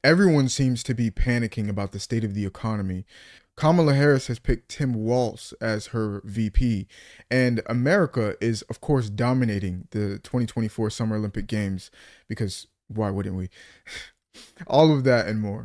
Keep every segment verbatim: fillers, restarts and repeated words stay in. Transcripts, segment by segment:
Everyone seems to be panicking about the state of the economy. Kamala Harris has picked Tim Walz as her V P, and America is, of course, dominating the twenty twenty-four Summer Olympic Games because why wouldn't we? All of that and more.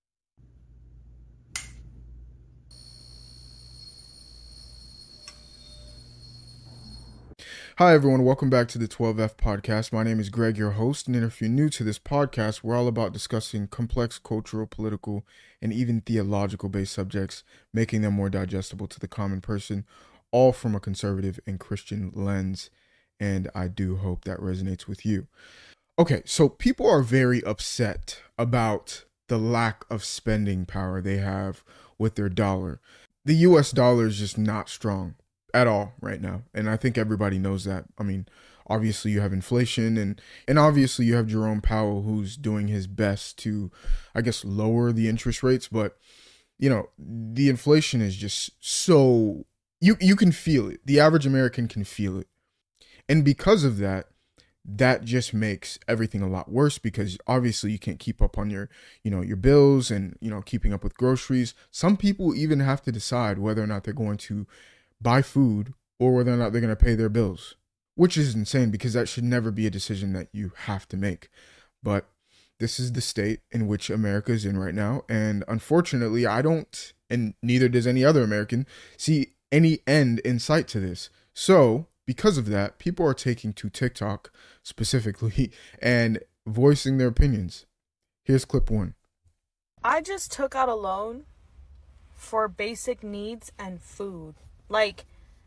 Hi, everyone. Welcome back to the twelve F podcast. My name is Greg, your host. And if you're new to this podcast, we're all about discussing complex cultural, political, and even theological based subjects, making them more digestible to the common person, all from a conservative and Christian lens. And I do hope that resonates with you. Okay, so people are very upset about the lack of spending power they have with their dollar. The U S dollar is just not strong at all right now. And I think everybody knows that. I mean, obviously you have inflation and, and obviously you have Jerome Powell who's doing his best to, I guess, lower the interest rates. But, you know, the inflation is just so, you, you can feel it. The average American can feel it. And because of that, that just makes everything a lot worse because obviously you can't keep up on your, you know, your bills and, you know, keeping up with groceries. Some people even have to decide whether or not they're going to buy food or whether or not they're going to pay their bills, which is insane because that should never be a decision that you have to make. But this is the state in which America is in right now. And unfortunately, I don't, and neither does any other American, see any end in sight to this. So because of that, people are taking to TikTok specifically and voicing their opinions. Here's clip one. I just took out a loan for basic needs and food. Like,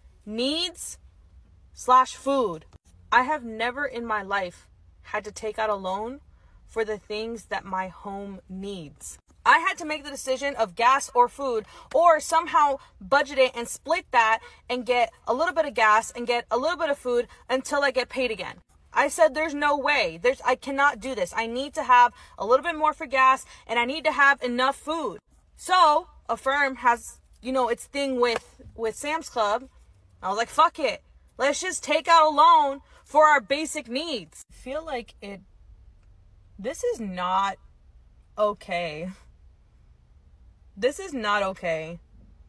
needs slash food. I have never in my life had to take out a loan for the things that my home needs. I had to make the decision of gas or food, or somehow budget it and split that and get a little bit of gas and get a little bit of food until I get paid again. I said, there's no way. There's, I cannot do this. I need to have a little bit more for gas and I need to have enough food. So Affirm has, you know, its thing with, with Sam's Club. I was like, fuck it. Let's just take out a loan for our basic needs. I feel like it, this is not okay. This is not okay.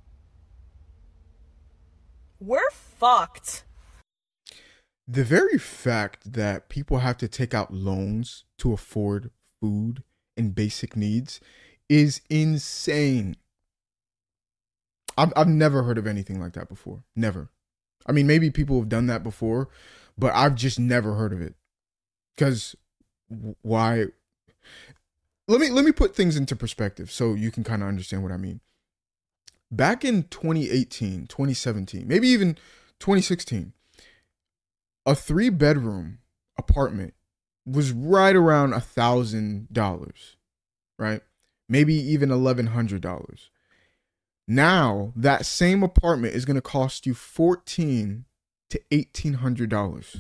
We're fucked. The very fact that people have to take out loans to afford food and basic needs is insane. I've, I've never heard of anything like that before. Never. I mean, maybe people have done that before, but I've just never heard of it. Because why? Let me let me put things into perspective so you can kind of understand what I mean. Back in twenty eighteen, twenty seventeen, maybe even twenty sixteen, a three bedroom apartment was right around a thousand dollars, right? Maybe even eleven hundred dollars. Now that same apartment is going to cost you fourteen to eighteen hundred dollars.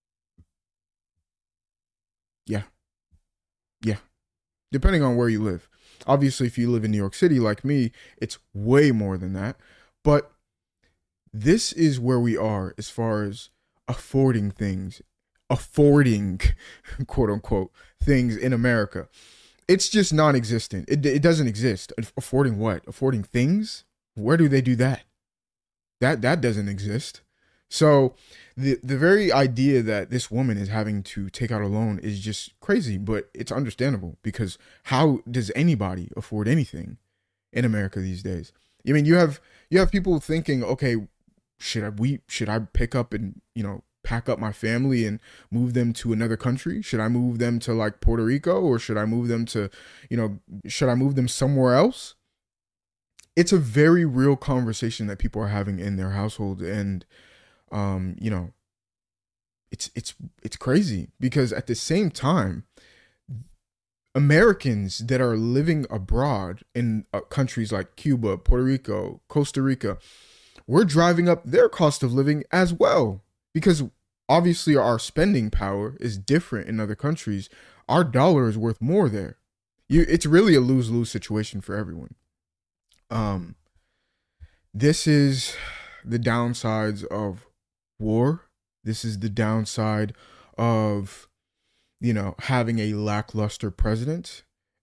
Yeah, yeah. Depending on where you live. Obviously, if you live in New York City like me, it's way more than that. But this is where we are as far as affording things, affording, quote unquote, things in America. It's just non-existent. It, it doesn't exist. Affording what? Affording things? Where do they do that? That that doesn't exist. So the the very idea that this woman is having to take out a loan is just crazy, but it's understandable because how does anybody afford anything in America these days? I mean, you have you have people thinking, okay, should I we should I pick up and, you know, pack up my family and move them to another country? Should I move them to like Puerto Rico, or should I move them to, you know, should I move them somewhere else? It's a very real conversation that people are having in their household. And, um, you know, it's, it's, it's crazy because at the same time, Americans that are living abroad in uh, countries like Cuba, Puerto Rico, Costa Rica, we're driving up their cost of living as well. Because obviously our spending power is different in other countries. Our dollar is worth more there. You, it's really a lose-lose situation for everyone. Um, this is the downsides of war. This is the downside of, you know, having a lackluster president.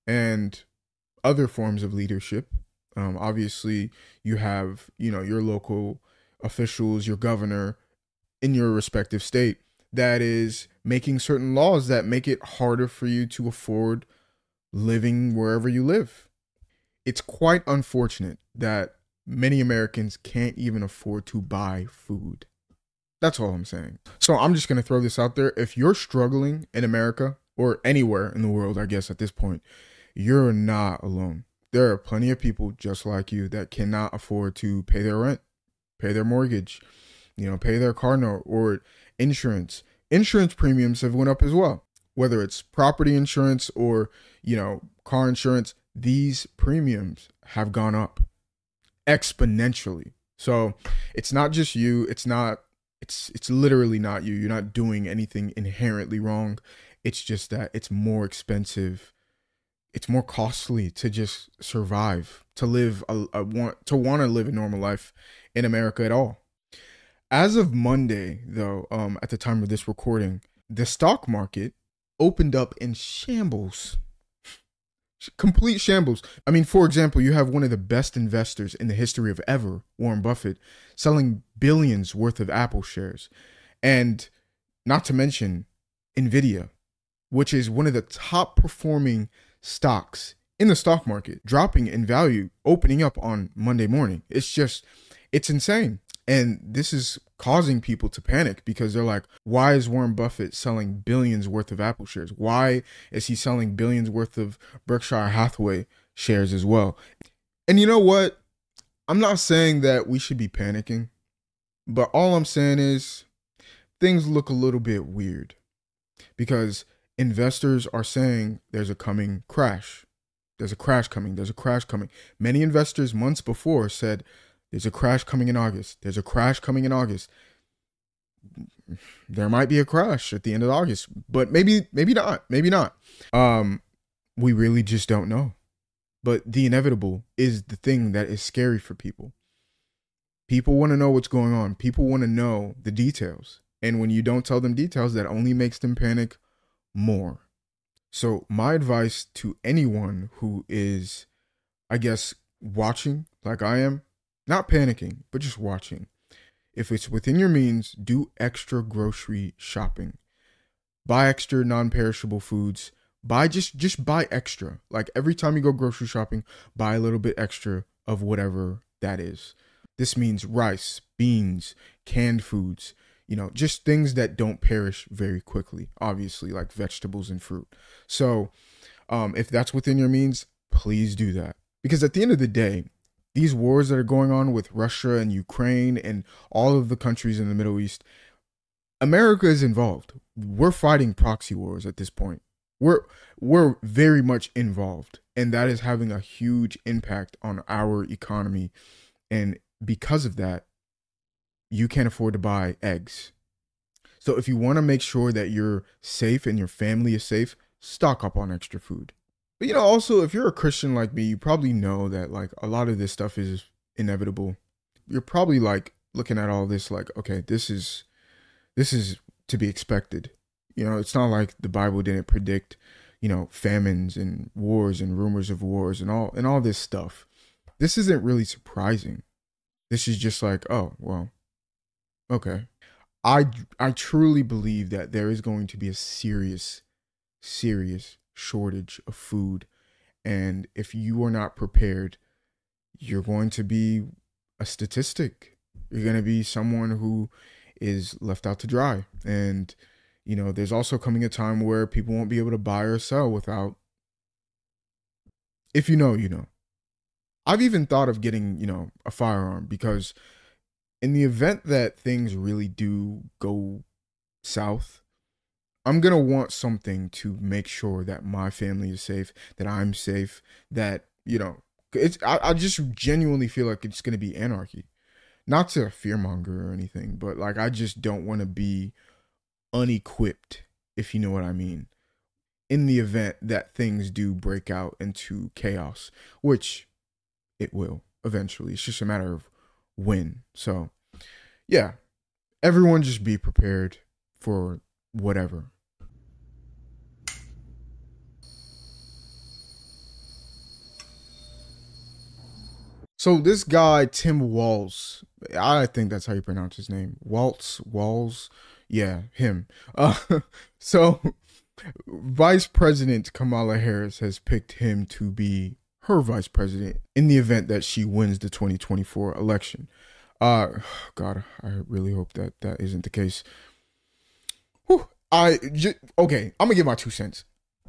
and other forms of leadership. Um, obviously, you have, you know, your local officials, your governor in your respective state that is making certain laws that make it harder for you to afford living wherever you live. It's quite unfortunate that many Americans can't even afford to buy food. That's all I'm saying. So I'm just going to throw this out there. If you're struggling in America or anywhere in the world, I guess at this point, you're not alone. There are plenty of people just like you that cannot afford to pay their rent, pay their mortgage, you know, pay their car note or insurance. Insurance premiums have went up as well. Whether it's property insurance or, you know, car insurance, these premiums have gone up exponentially. So it's not just you. It's not, it's, it's literally not you. You're not doing anything inherently wrong. It's just that it's more expensive. It's more costly to just survive, to live a, a want, to want to live a normal life in America at all. As of Monday, though, um, at the time of this recording, the stock market opened up in shambles. Complete shambles. I mean, for example, you have one of the best investors in the history of ever, Warren Buffett, selling billions worth of Apple shares. And not to mention Nvidia, which is one of the top performing stocks in the stock market, dropping in value, opening up on Monday morning. It's just, it's insane. And this is causing people to panic because they're like, why is Warren Buffett selling billions worth of Apple shares? Why is he selling billions worth of Berkshire Hathaway shares as well? And you know what? I'm not saying that we should be panicking, but all I'm saying is things look a little bit weird because investors are saying there's a coming crash. There's a crash coming. There's a crash coming. Many investors months before said, there's a crash coming in August. There's a crash coming in August. There might be a crash at the end of August, but maybe, maybe not. Maybe not. Um, we really just don't know. But the inevitable is the thing that is scary for people. People want to know what's going on. People want to know the details. And when you don't tell them details, that only makes them panic more. So my advice to anyone who is, I guess, watching like I am, not panicking, but just watching. If it's within your means, do extra grocery shopping. Buy extra non-perishable foods. Buy just just buy extra. Like every time you go grocery shopping, buy a little bit extra of whatever that is. This means rice, beans, canned foods, you know, just things that don't perish very quickly, obviously, like vegetables and fruit. So um, if that's within your means, please do that. Because at the end of the day, these wars that are going on with Russia and Ukraine and all of the countries in the Middle East, America is involved. We're fighting proxy wars at this point. We're we're very much involved, and that is having a huge impact on our economy. And because of that, you can't afford to buy eggs. So if you want to make sure that you're safe and your family is safe, stock up on extra food. But, you know, also, if you're a Christian like me, you probably know that, like, a lot of this stuff is inevitable. You're probably, like, looking at all this like, okay, this is, this is to be expected. You know, it's not like the Bible didn't predict, you know, famines and wars and rumors of wars and all, and all this stuff. This isn't really surprising. This is just like, oh, well, okay. I, I truly believe that there is going to be a serious, serious shortage of food, and if you are not prepared, you're going to be a statistic. You're going to be someone who is left out to dry. And you know, there's also coming a time where people won't be able to buy or sell without, if you know, you know. I've even thought of getting, you know, a firearm, because in the event that things really do go south, I'm going to want something to make sure that my family is safe, that I'm safe, that, you know, it's, I, I just genuinely feel like it's going to be anarchy. Not to fearmonger or anything, but like, I just don't want to be unequipped, if you know what I mean, in the event that things do break out into chaos, which it will eventually. It's just a matter of when. So, yeah, everyone just be prepared for whatever. So this guy, Tim Walz, I think that's how you pronounce his name. Waltz, Walz. Yeah, him. Uh, so Vice President Kamala Harris has picked him to be her vice president in the event that she wins the twenty twenty-four election. Uh, God, I really hope that that isn't the case. Whew, I, okay, I'm gonna give my two cents.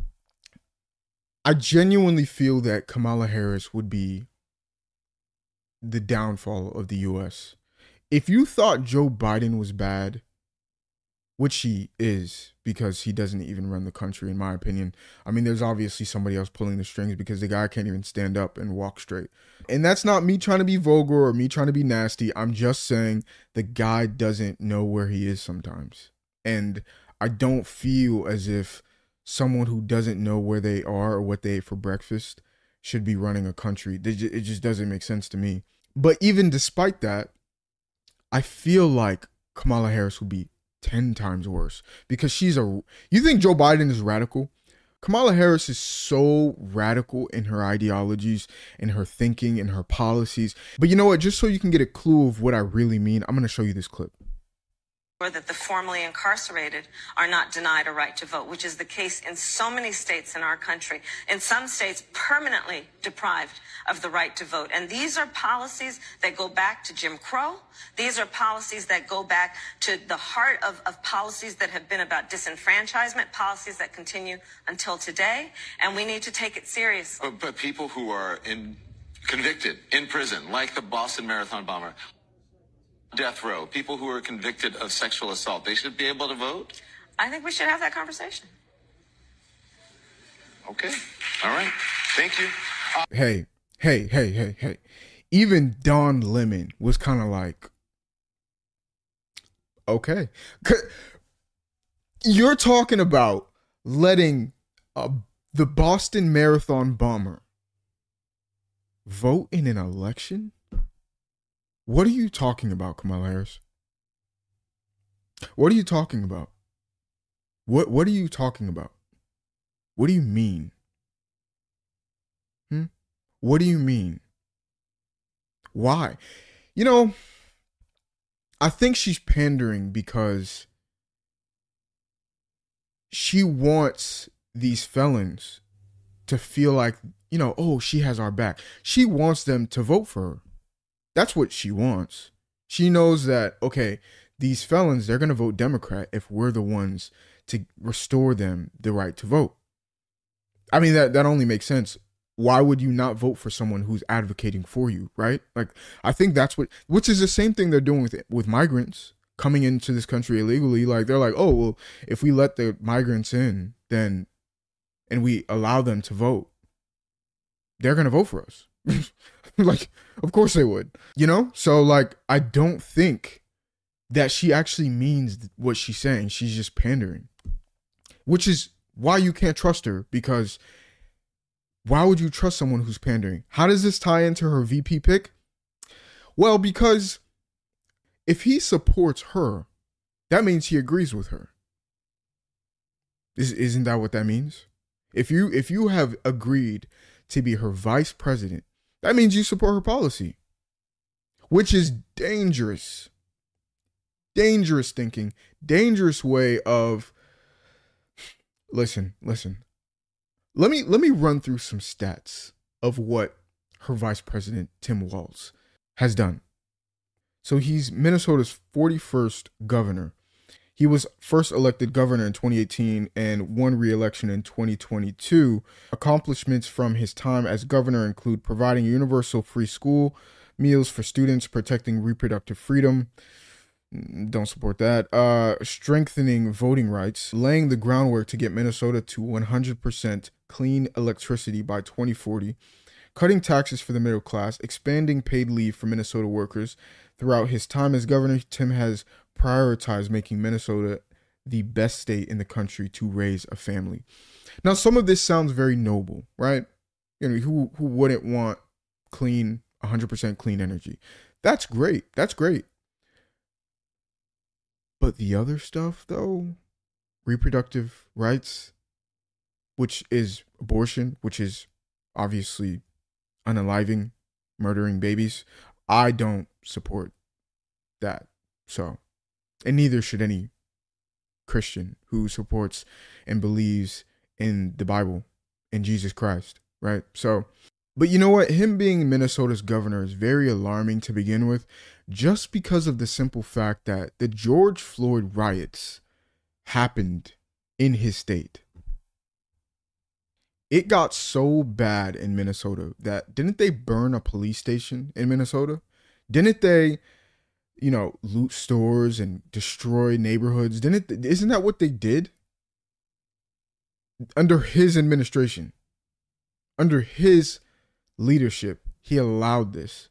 I genuinely feel that Kamala Harris would be the downfall of the U S. If you thought Joe Biden was bad, which he is, because he doesn't even run the country, in my opinion. I mean, there's obviously somebody else pulling the strings because the guy can't even stand up and walk straight. And that's not me trying to be vulgar or me trying to be nasty. I'm just saying the guy doesn't know where he is sometimes. And I don't feel as if someone who doesn't know where they are or what they ate for breakfast should be running a country. It just doesn't make sense to me. But even despite that, I feel like Kamala Harris would be ten times worse because she's a, you think Joe Biden is radical? Kamala Harris is so radical in her ideologies, in her thinking, in her policies. But you know what? Just so you can get a clue of what I really mean, I'm going to show you this clip. That the formerly incarcerated are not denied a right to vote, which is the case in so many states in our country. In some states, permanently deprived of the right to vote. And these are policies that go back to Jim Crow. These are policies that go back to the heart of, of policies that have been about disenfranchisement, policies that continue until today. And we need to take it seriously. But, but people who are in, convicted in prison, like the Boston Marathon bomber, death row, people who are convicted of sexual assault, they should be able to vote? I think we should have that conversation. Okay. All right. Thank you. Uh- hey, hey, hey, hey, hey. Even Don Lemon was kind of like, okay. You're talking about letting uh, the Boston Marathon bomber vote in an election? What are you talking about, Kamala Harris? What are you talking about? What What are you talking about? What do you mean? Hmm? What do you mean? Why? You know, I think she's pandering because she wants these felons to feel like, you know, oh, she has our back. She wants them to vote for her. That's what she wants. She knows that, okay, these felons, they're going to vote Democrat if we're the ones to restore them the right to vote. I mean, that, that only makes sense. Why would you not vote for someone who's advocating for you, right? Like, I think that's what, which is the same thing they're doing with with migrants coming into this country illegally. Like, they're like, oh, well, if we let the migrants in, then, and we allow them to vote, they're going to vote for us. Like, of course they would, you know? So, like, I don't think that she actually means what she's saying. She's just pandering, which is why you can't trust her, because why would you trust someone who's pandering? How does this tie into her V P pick? Well, because if he supports her, that means he agrees with her. Is, isn't that what that means? If you if you have agreed to be her vice president, that means you support her policy, which is dangerous. Dangerous thinking, dangerous way of, listen, listen. Let me let me run through some stats of what her vice president, Tim Walz, has done. So he's Minnesota's forty-first governor. He was first elected governor in twenty eighteen and won re-election in twenty twenty-two. Accomplishments from his time as governor include providing universal free school meals for students, protecting reproductive freedom. Don't support that. Uh, strengthening voting rights, laying the groundwork to get Minnesota to one hundred percent clean electricity by twenty forty, cutting taxes for the middle class, expanding paid leave for Minnesota workers. Throughout his time as governor, Tim has prioritized making Minnesota the best state in the country to raise a family. Now, some of this sounds very noble, right? You know, who who wouldn't want clean, one hundred percent clean energy? That's great. That's great. But the other stuff, though, reproductive rights, which is abortion, which is obviously unaliving murdering babies. I don't support that. So, and neither should any Christian who supports and believes in the Bible, in Jesus Christ, right? So, but you know what? Him being Minnesota's governor is very alarming to begin with, just because of the simple fact that the George Floyd riots happened in his state. It got so bad in Minnesota that didn't they burn a police station in Minnesota? Didn't they, you know, loot stores and destroy neighborhoods? Didn't it, isn't that what they did? Under his administration, under his leadership, he allowed this.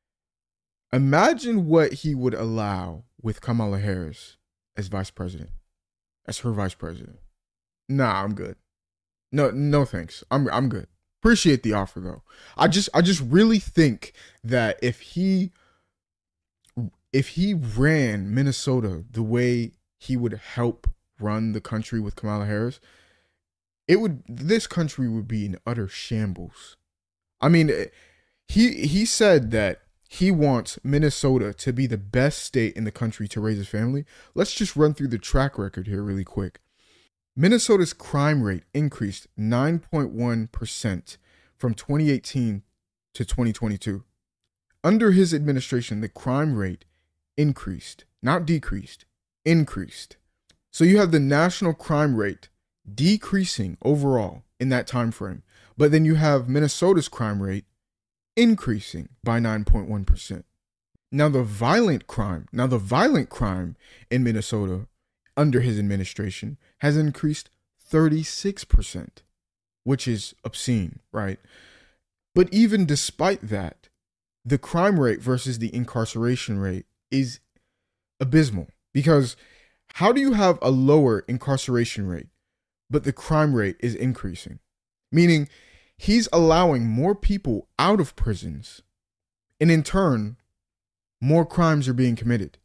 Imagine what he would allow with Kamala Harris as vice president, as her vice president. Nah, I'm good. No, no thanks. I'm I'm good. Appreciate the offer though. I just I just really think that if he if he ran Minnesota the way he would help run the country with Kamala Harris, it would this country would be in utter shambles. I mean, he he said that he wants Minnesota to be the best state in the country to raise a family. Let's just run through the track record here really quick. Minnesota's crime rate increased nine point one percent from twenty eighteen to twenty twenty-two. Under his administration, the crime rate increased, not decreased, increased. So you have the national crime rate decreasing overall in that time frame, but then you have Minnesota's crime rate increasing by nine point one percent. Now the violent crime, now the violent crime in Minnesota under his administration has increased thirty-six percent, which is obscene, right? But even despite that, the crime rate versus the incarceration rate is abysmal, because how do you have a lower incarceration rate, but the crime rate is increasing? Meaning he's allowing more people out of prisons, and in turn, more crimes are being committed.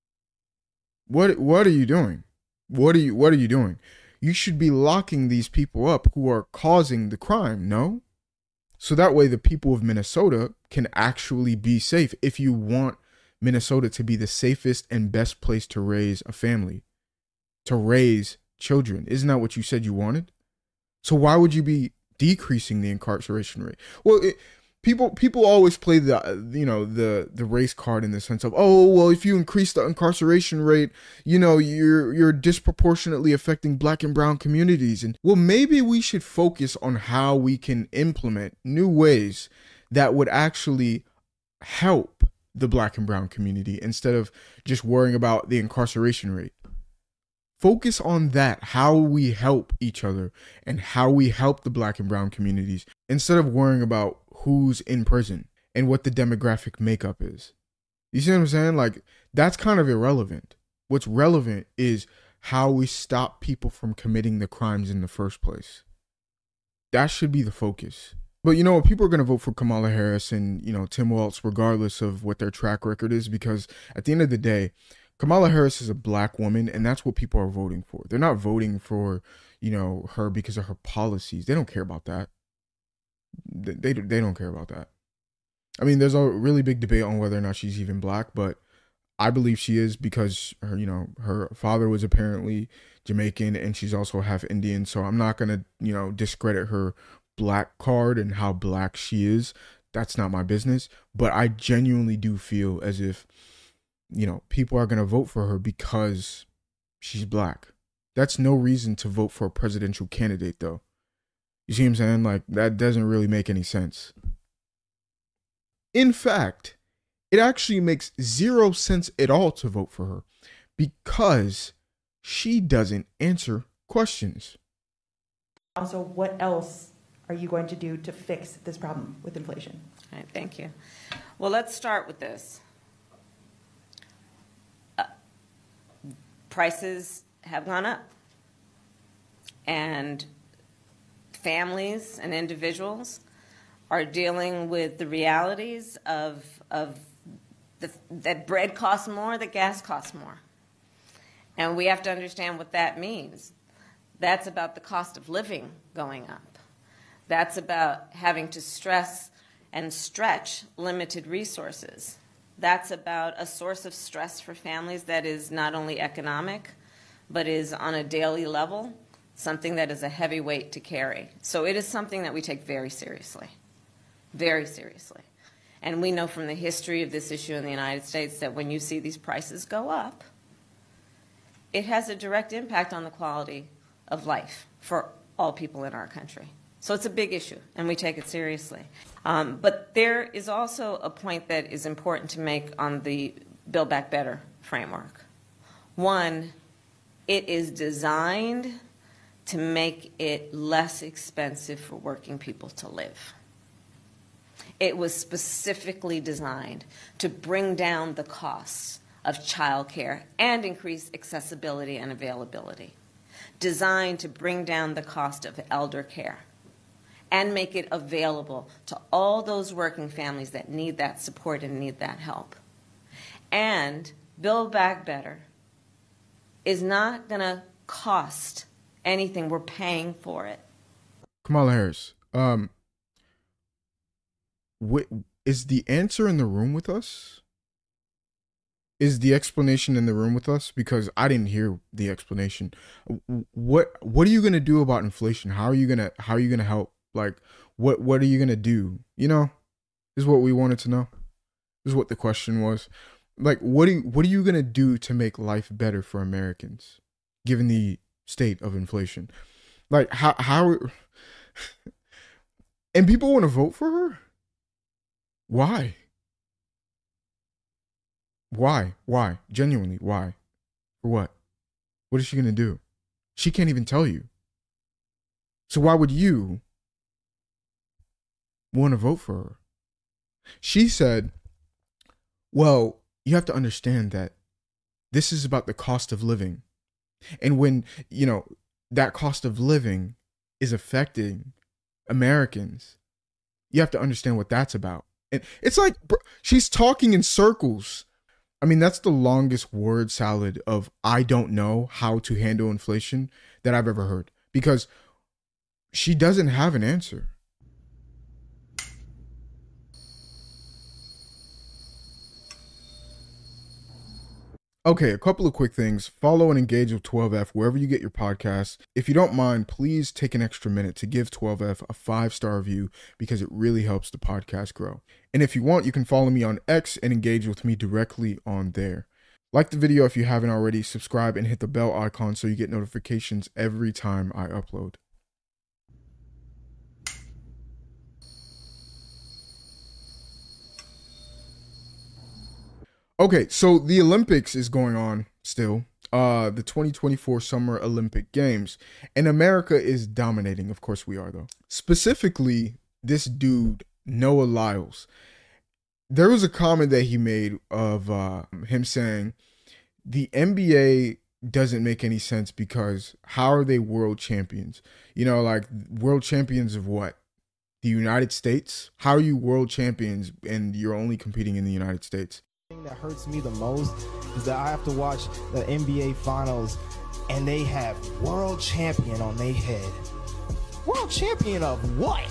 What what are you doing? What are you what are you doing? You should be locking these people up who are causing the crime, no? So that way the people of Minnesota can actually be safe. If you want Minnesota to be the safest and best place to raise a family, to raise children, isn't that what you said you wanted? So why would you be decreasing the incarceration rate? Well, it, People people always play the you know the the race card in the sense of, oh well, if you increase the incarceration rate, you know you're you're disproportionately affecting black and brown communities. And well, maybe we should focus on how we can implement new ways that would actually help the black and brown community instead of just worrying about the incarceration rate. Focus on that, how we help each other and how we help the black and brown communities instead of worrying about who's in prison and what the demographic makeup is. You see what I'm saying? Like, that's kind of irrelevant. What's relevant is how we stop people from committing the crimes in the first place. That should be the focus. But you know what? People are going to vote for Kamala Harris and, you know, Tim Walz, regardless of what their track record is, because at the end of the day, Kamala Harris is a black woman, and that's what people are voting for. They're not voting for, you know, her because of her policies. They don't care about that. They, they, they don't care about that. I mean, there's a really big debate on whether or not she's even black, but I believe she is because her, you know, her father was apparently Jamaican and she's also half Indian. So I'm not going to, you know, discredit her black card and how black she is. That's not my business. But I genuinely do feel as if, you know, people are going to vote for her because she's black. That's no reason to vote for a presidential candidate, though. You see what I'm saying? Like, that doesn't really make any sense. In fact, it actually makes zero sense at all to vote for her because she doesn't answer questions. Also, what else are you going to do to fix this problem with inflation? All right, thank you. Well, let's start with this. Uh, prices have gone up, and families and individuals are dealing with the realities of, of the, that bread costs more, that gas costs more. And we have to understand what that means. That's about the cost of living going up. That's about having to stress and stretch limited resources. That's about a source of stress for families that is not only economic, but is on a daily level, something that is a heavy weight to carry. So it is something that we take very seriously, very seriously. And we know from the history of this issue in the United States that when you see these prices go up, it has a direct impact on the quality of life for all people in our country. So it's a big issue, and we take it seriously. Um, but there is also a point that is important to make on the Build Back Better framework. One, it is designed to make it less expensive for working people to live. It was specifically designed to bring down the costs of childcare and increase accessibility and availability. Designed to bring down the cost of elder care and make it available to all those working families that need that support and need that help. And Build Back Better is not going to cost anything. We're paying for it. Kamala Harris, um, wh- is the answer in the room with us? Is the explanation in the room with us? Because I didn't hear the explanation. What What are you gonna do about inflation? How are you gonna How are you gonna help? Like, what What are you gonna do? You know, this is what we wanted to know. This is what the question was. Like, what do you, What are you gonna do to make life better for Americans, given the state of inflation? Like, how how? And people want to vote for her. Why? Why? Why? Genuinely, why? For what? What is she going to do? She can't even tell you. So why would you want to vote for her? She said, well, you have to understand that this is about the cost of living. And when, you know, that cost of living is affecting Americans, you have to understand what that's about. And it's like, bro, she's talking in circles. I mean, that's the longest word salad of I don't know how to handle inflation that I've ever heard, because she doesn't have an answer. Okay, a couple of quick things. Follow and engage with twelve F wherever you get your podcasts. If you don't mind, please take an extra minute to give twelve F a five-star review, because it really helps the podcast grow. And if you want, you can follow me on X and engage with me directly on there. Like the video if you haven't already, subscribe and hit the bell icon so you get notifications every time I upload. Okay, so the Olympics is going on still, uh, the twenty twenty-four Summer Olympic Games, and America is dominating. Of course we are, though. Specifically, this dude, Noah Lyles. There was a comment that he made of uh, him saying, the N B A doesn't make any sense because how are they world champions? You know, like, world champions of what? The United States? How are you world champions and you're only competing in the United States? That hurts me the most is that I have to watch the N B A finals and they have world champion on their head. World champion of what?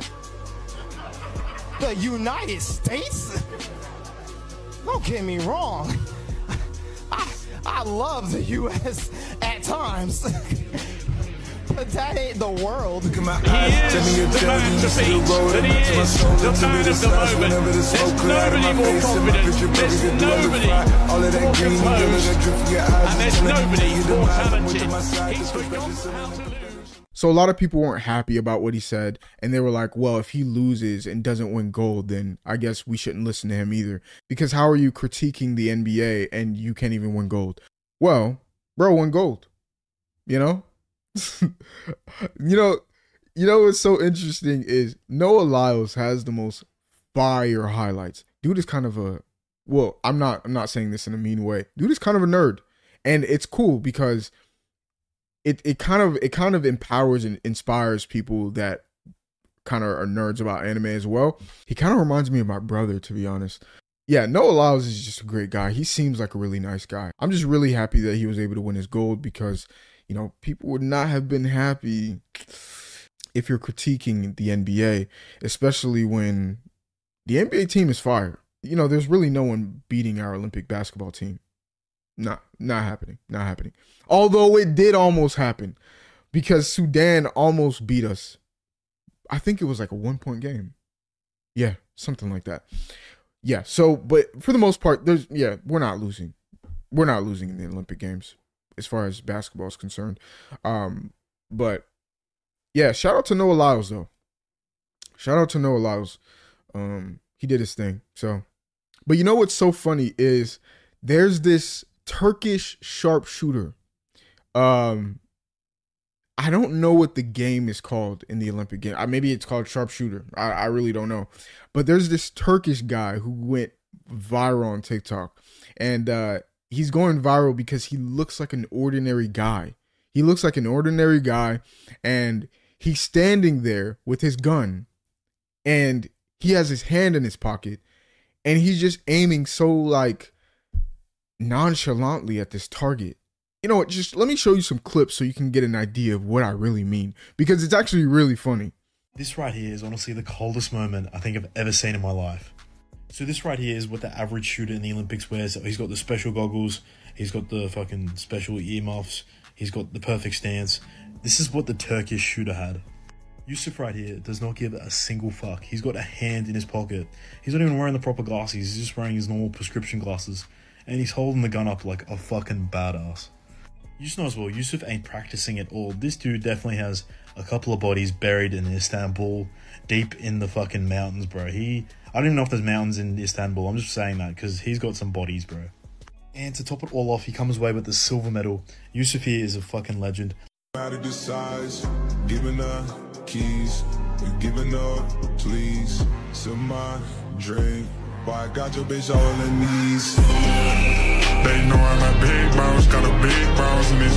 The United States? Don't get me wrong. I, I love the U S at times. But that ain't the world. He is the masterpiece, and he is the man of the moment. There's nobody more confident, there's nobody more composed, and there's nobody more talented. He's forgotten how to lose. So a lot of people weren't happy about what he said, and they were like, well, if he loses and doesn't win gold, then I guess we shouldn't listen to him either. Because how are you critiquing the N B A and you can't even win gold? Well, bro won gold, you know? you know, you know what's so interesting is Noah Lyles has the most fire highlights. Dude is kind of a, well, I'm not, I'm not saying this in a mean way. Dude is kind of a nerd, and it's cool because it, it kind of, it kind of empowers and inspires people that kind of are nerds about anime as well. He kind of reminds me of my brother, to be honest. Yeah, Noah Lyles is just a great guy. He seems like a really nice guy. I'm just really happy that he was able to win his gold because, you know, people would not have been happy if you're critiquing the N B A, especially when the N B A team is fire. You know, there's really no one beating our Olympic basketball team. Not, not happening. Not happening. Although it did almost happen because Sudan almost beat us. I think it was like a one-point game. Yeah, something like that. Yeah, so, but for the most part, there's, yeah, we're not losing. We're not losing in the Olympic Games as far as basketball is concerned. Um, but, yeah, shout out to Noah Lyles, though. Shout out to Noah Lyles. Um, he did his thing. So, but you know what's so funny is there's this Turkish sharpshooter. Um, I don't know what the game is called in the Olympic game. Uh, maybe it's called sharpshooter. I, I really don't know. But there's this Turkish guy who went viral on TikTok. And uh, he's going viral because he looks like an ordinary guy. He looks like an ordinary guy. And he's standing there with his gun. And he has his hand in his pocket. And he's just aiming so like nonchalantly at this target. You know what, just let me show you some clips so you can get an idea of what I really mean. Because it's actually really funny. This right here is honestly the coldest moment I think I've ever seen in my life. So this right here is what the average shooter in the Olympics wears. He's got the special goggles. He's got the fucking special earmuffs. He's got the perfect stance. This is what the Turkish shooter had. Yusuf right here does not give a single fuck. He's got a hand in his pocket. He's not even wearing the proper glasses. He's just wearing his normal prescription glasses. And he's holding the gun up like a fucking badass. You just know as well, Yusuf ain't practicing at all. This dude definitely has a couple of bodies buried in Istanbul, deep in the fucking mountains, bro. He, I don't even know if there's mountains in Istanbul. I'm just saying that because he's got some bodies, bro. And to top it all off, he comes away with the silver medal. Yusuf here is a fucking legend. Out of the size, giving up keys, you giving up, please. So my drink, why I got your bitch all on her knees. They know I'm a big boss, got a big boss in this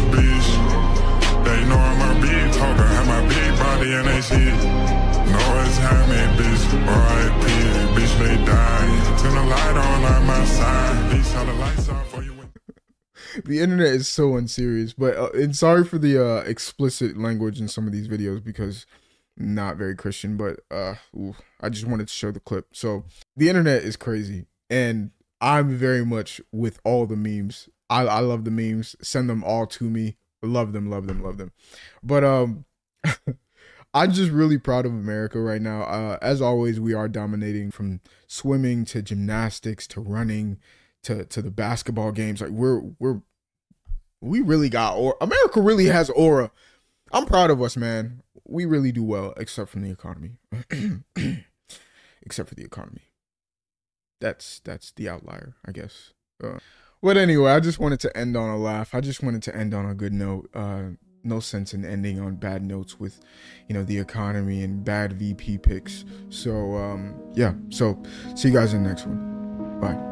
bitch. They know I'm a big talker, have my big body and they see it. Know it's having bitch, R I P, bitch they die. Turn the light on on my side, bitch how the lights off for you. The internet is so unserious, but uh, and sorry for the uh, explicit language in some of these videos because not very Christian, but uh, ooh, I just wanted to show the clip. So the internet is crazy, and I'm very much with all the memes. I, I love the memes. Send them all to me. Love them, love them, love them. But um, I'm just really proud of America right now. Uh, as always, we are dominating from swimming to gymnastics to running to to the basketball games. Like we're we're we really got or America really has aura. I'm proud of us, man. We really do well, except from the economy. Except for the economy. That's that's the outlier, I guess. Uh, but anyway, I just wanted to end on a laugh. I just wanted to end on a good note. Uh, no sense in ending on bad notes with, you know, the economy and bad V P picks. So um, yeah. So see you guys in the next one. Bye.